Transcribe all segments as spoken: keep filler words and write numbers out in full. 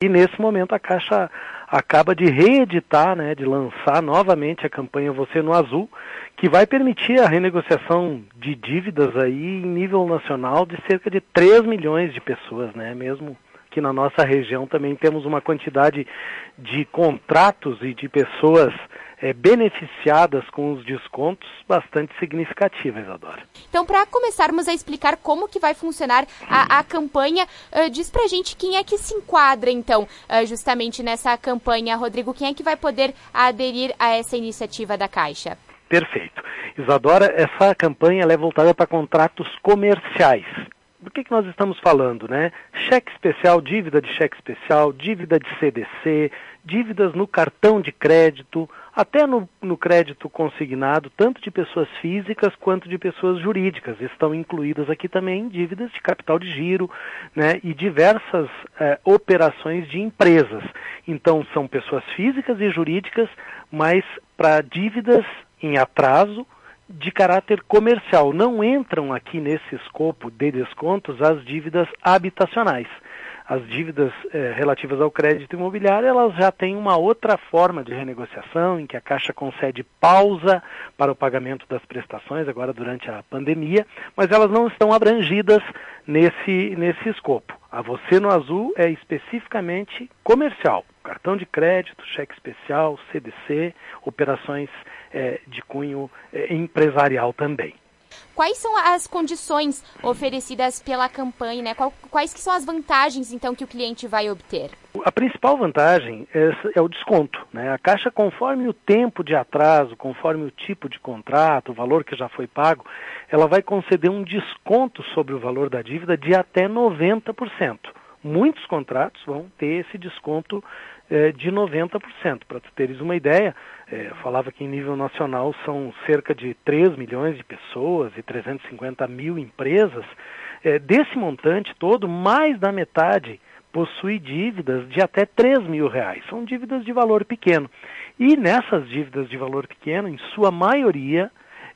E nesse momento a Caixa acaba de reeditar, né, de lançar novamente a campanha Você no Azul, que vai permitir a renegociação de dívidas aí em nível nacional de cerca de três milhões de pessoas, né, mesmo que na nossa região também temos uma quantidade de contratos e de pessoas é, beneficiadas com os descontos bastante significativa, Isadora. Então, para começarmos a explicar como que vai funcionar a, a campanha, uh, diz pra gente quem é que se enquadra, então, uh, justamente nessa campanha, Rodrigo, quem é que vai poder aderir a essa iniciativa da Caixa? Perfeito. Isadora, essa campanha ela é voltada para contratos comerciais. Do que, que nós estamos falando, né? Cheque especial, dívida de cheque especial, dívida de C D C, dívidas no cartão de crédito, até no, no crédito consignado, tanto de pessoas físicas quanto de pessoas jurídicas. Estão incluídas aqui também dívidas de capital de giro, né? E diversas eh, operações de empresas. Então, são pessoas físicas e jurídicas, mas para dívidas em atraso, de caráter comercial. Não entram aqui nesse escopo de descontos as dívidas habitacionais. As dívidas eh, relativas ao crédito imobiliário, elas já têm uma outra forma de renegociação, em que a Caixa concede pausa para o pagamento das prestações, agora durante a pandemia, mas elas não estão abrangidas nesse, nesse escopo. A Você no Azul é especificamente comercial. Cartão de crédito, cheque especial, C D C, operações eh, de cunho eh, empresarial também. Quais são as condições oferecidas pela campanha, né? Quais que são as vantagens, então, que o cliente vai obter? A principal vantagem é, é o desconto, né? A Caixa, conforme o tempo de atraso, conforme o tipo de contrato, o valor que já foi pago, ela vai conceder um desconto sobre o valor da dívida de até noventa por cento. Muitos contratos vão ter esse desconto eh, de noventa por cento. Para tu teres uma ideia, eh, eu falava que em nível nacional são cerca de três milhões de pessoas e trezentas e cinquenta mil empresas. Eh, desse montante todo, mais da metade possui dívidas de até três mil reais. São dívidas de valor pequeno. E nessas dívidas de valor pequeno, em sua maioria,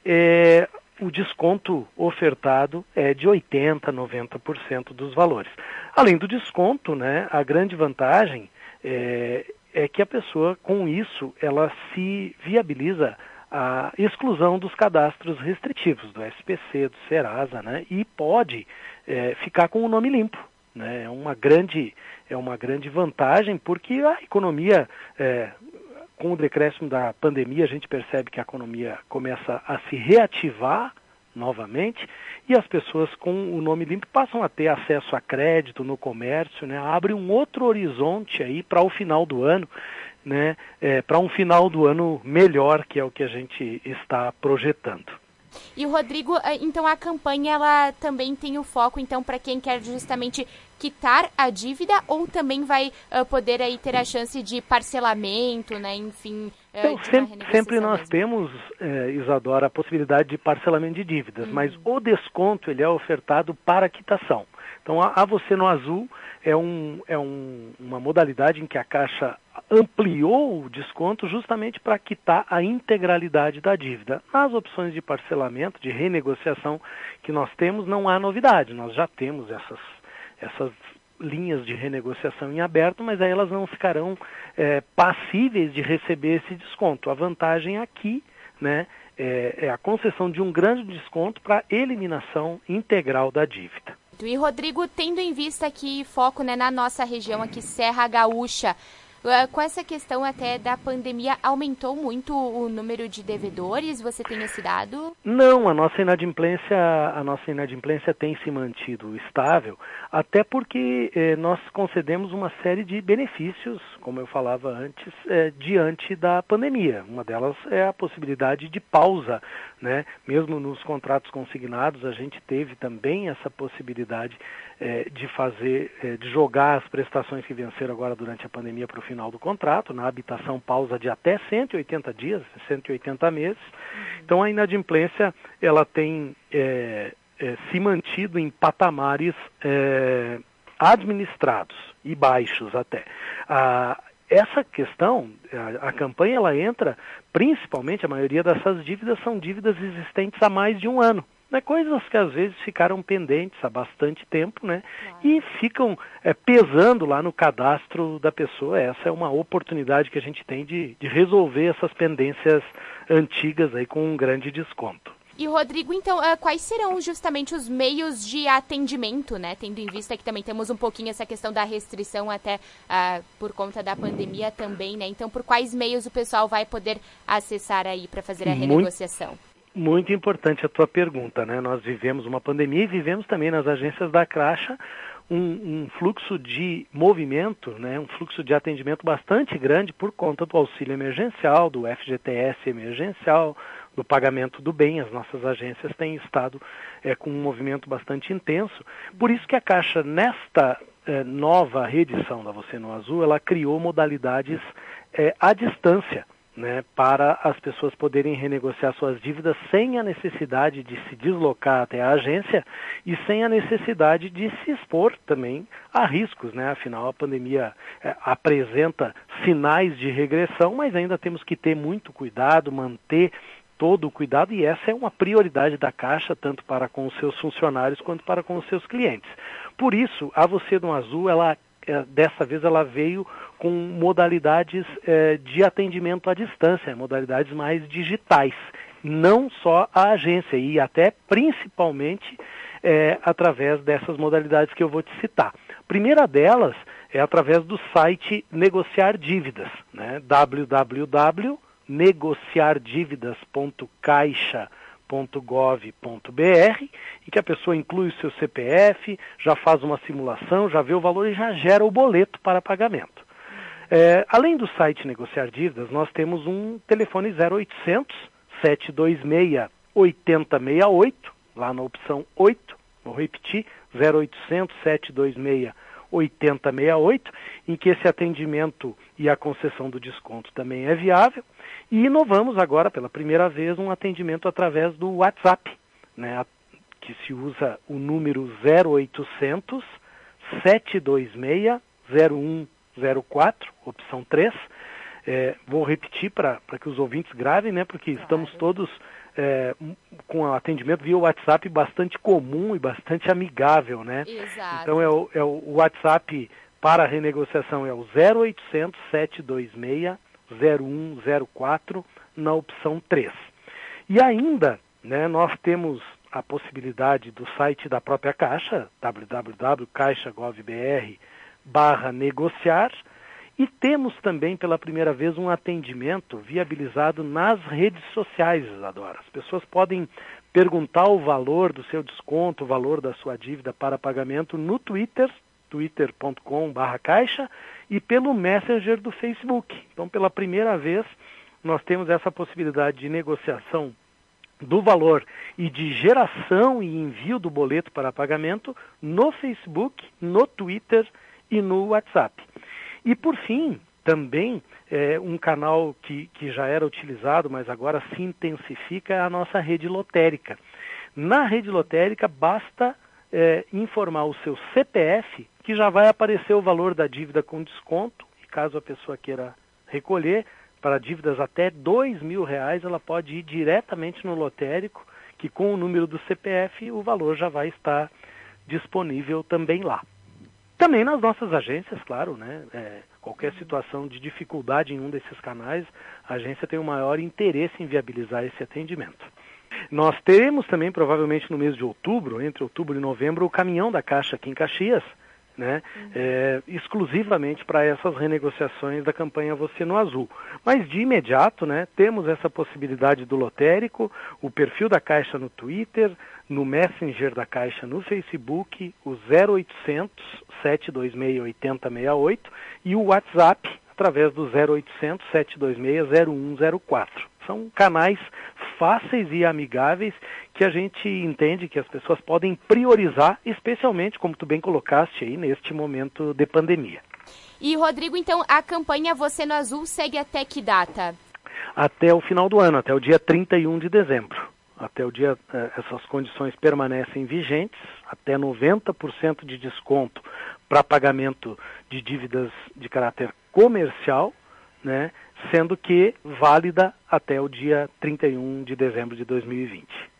eh, o desconto ofertado é de oitenta por cento, noventa por cento dos valores. Além do desconto, né, a grande vantagem é, é que a pessoa, com isso, ela se viabiliza a exclusão dos cadastros restritivos, do S P C, do Serasa, né, e pode é, ficar com o nome limpo. Né, é uma grande, é uma grande vantagem, porque a economia... É, com o decréscimo da pandemia, a gente percebe que a economia começa a se reativar novamente e as pessoas com o nome limpo passam a ter acesso a crédito no comércio, né? Abre um outro horizonte aí para o final do ano, né? É, para um final do ano melhor, que é o que a gente está projetando. E o Rodrigo, então a campanha ela também tem o foco então para quem quer justamente quitar a dívida ou também vai uh, poder aí ter a chance de parcelamento, né, enfim... Então, sempre, sempre nós mesmo. temos, eh, Isadora, a possibilidade de parcelamento de dívidas, uhum. mas o desconto ele é ofertado para quitação. Então, a, a Você no Azul é, um, é um, uma modalidade em que a Caixa ampliou o desconto justamente para quitar a integralidade da dívida. Nas opções de parcelamento, de renegociação que nós temos, não há novidade. Nós já temos essas, essas linhas de renegociação em aberto, mas aí elas não ficarão é, passíveis de receber esse desconto. A vantagem aqui, né, é, é a concessão de um grande desconto para eliminação integral da dívida. E Rodrigo, tendo em vista aqui foco, né, na nossa região aqui, Serra Gaúcha, uh, com essa questão até da pandemia, aumentou muito o número de devedores? Você tem esse dado? Não, a nossa inadimplência, a nossa inadimplência tem se mantido estável, até porque eh, nós concedemos uma série de benefícios, como eu falava antes, eh, diante da pandemia. Uma delas é a possibilidade de pausa, né? Mesmo nos contratos consignados, a gente teve também essa possibilidade eh, de fazer, eh, de jogar as prestações que venceram agora durante a pandemia para o final do contrato. Na habitação, pausa de até cento e oitenta dias, cento e oitenta meses. Uhum. Então, a inadimplência, ela tem é, é, se mantido em patamares é, administrados e baixos até. Ah, essa questão, a, a campanha, ela entra, principalmente, a maioria dessas dívidas são dívidas existentes há mais de um ano. né, coisas que às vezes ficaram pendentes há bastante tempo, né, claro. E ficam é, pesando lá no cadastro da pessoa. Essa é uma oportunidade que a gente tem de, de resolver essas pendências antigas aí com um grande desconto. E, Rodrigo, então, uh, quais serão justamente os meios de atendimento, né? Tendo em vista que também temos um pouquinho essa questão da restrição até uh, por conta da pandemia também, né? Então, por quais meios o pessoal vai poder acessar aí para fazer a renegociação? Muito, muito importante a tua pergunta, né? Nós vivemos uma pandemia e vivemos também nas agências da Caixa um, um fluxo de movimento, né? Um fluxo de atendimento bastante grande por conta do auxílio emergencial, do F G T S emergencial, do pagamento do bem. As nossas agências têm estado é, com um movimento bastante intenso. Por isso que a Caixa, nesta é, nova reedição da Você no Azul, ela criou modalidades é, à distância, né, para as pessoas poderem renegociar suas dívidas sem a necessidade de se deslocar até a agência e sem a necessidade de se expor também a riscos, né? Afinal, a pandemia é, apresenta sinais de regressão, mas ainda temos que ter muito cuidado, manter todo o cuidado, e essa é uma prioridade da Caixa, tanto para com os seus funcionários quanto para com os seus clientes. Por isso, a Você no Azul, ela, é, dessa vez, ela veio com modalidades é, de atendimento à distância, modalidades mais digitais, não só a agência, e até principalmente é, através dessas modalidades que eu vou te citar. A primeira delas é através do site Negociar Dívidas, né? w w w ponto negociar dívidas ponto caixa ponto gov ponto b r, em que a pessoa inclui o seu C P F, já faz uma simulação, já vê o valor e já gera o boleto para pagamento. É, além do site Negociar Dívidas, nós temos um telefone zero oitocentos, sete dois seis, oito zero seis oito, lá na opção oito, vou repetir, zero oitocentos, sete dois seis, oito zero seis oito, em que esse atendimento e a concessão do desconto também é viável. E inovamos agora, pela primeira vez, um atendimento através do WhatsApp, né, que se usa o número zero oitocentos, sete dois seis, zero um zero quatro, opção três. É, vou repetir para que os ouvintes gravem, né, porque claro. Estamos todos é, com o atendimento via WhatsApp bastante comum e bastante amigável, né? Exato. Então é o, é o WhatsApp para a renegociação é o zero oitocentos, sete dois seis, zero um zero quatro, na opção três. E ainda, né, nós temos a possibilidade do site da própria Caixa, w w w ponto caixa ponto gov ponto b r barra negociar, e temos também pela primeira vez um atendimento viabilizado nas redes sociais, Isadora. As pessoas podem perguntar o valor do seu desconto, o valor da sua dívida para pagamento no Twitter, twitter ponto com barra caixa, e pelo Messenger do Facebook. Então, pela primeira vez, nós temos essa possibilidade de negociação do valor e de geração e envio do boleto para pagamento no Facebook, no Twitter e no WhatsApp. E, por fim, também é, um canal que, que já era utilizado, mas agora se intensifica, é a nossa rede lotérica. Na rede lotérica, basta é, informar o seu C P F, que já vai aparecer o valor da dívida com desconto, e caso a pessoa queira recolher, para dívidas até dois mil reais, ela pode ir diretamente no lotérico, que com o número do C P F o valor já vai estar disponível também lá. Também nas nossas agências, claro, né? É, qualquer situação de dificuldade em um desses canais, a agência tem o maior interesse em viabilizar esse atendimento. Nós teremos também, provavelmente no mês de outubro, entre outubro e novembro, o caminhão da Caixa aqui em Caxias, né? Uhum. É, exclusivamente para essas renegociações da campanha Você no Azul. Mas de imediato, né, temos essa possibilidade do lotérico, o perfil da Caixa no Twitter, no Messenger da Caixa no Facebook, o zero oitocentos, sete dois seis, oito zero seis oito e o WhatsApp através do zero oitocentos, sete dois seis, zero um zero quatro. São canais fáceis e amigáveis que a gente entende que as pessoas podem priorizar, especialmente, como tu bem colocaste aí, neste momento de pandemia. E, Rodrigo, então, a campanha Você no Azul segue até que data? Até o final do ano, até o dia trinta e um de dezembro. Até o dia, essas condições permanecem vigentes, até noventa por cento de desconto para pagamento de dívidas de caráter comercial, né, sendo que válida até o dia trinta e um de dezembro de dois mil e vinte.